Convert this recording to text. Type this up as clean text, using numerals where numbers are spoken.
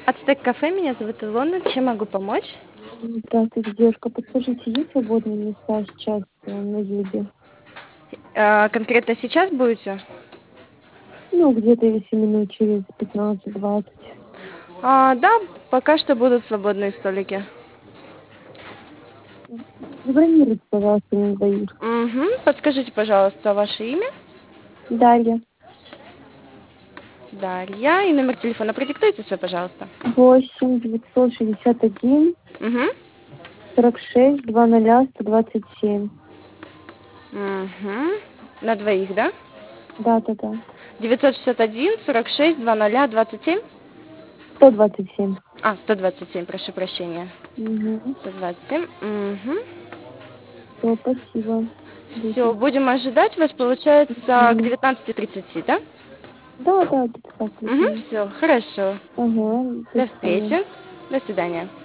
Ацтек кафе, меня зовут Илона. Чем могу помочь? Здравствуйте, девушка. Подскажите, есть свободные места сейчас на юге? Конкретно сейчас будете? Ну, где-то, если минут через 15-20. Да, пока что будут свободные столики. Забронируйте, пожалуйста, на двоих. Угу. Подскажите, пожалуйста, ваше имя? Дарья. Дарья. И номер телефона продиктуйте свой, пожалуйста. 8-961 Угу. 46 00 127. Угу. На двоих, да? Да. 961 46 00 27. 127. 127, прошу прощения. Угу. 127. Угу. Все, спасибо. Все, Будет. будем ожидать вас, получается, к Мгм. 19:30, да? Да, где-то так Угу, плюс-минус. все, хорошо. Ага, до До свидания. встречи. До свидания.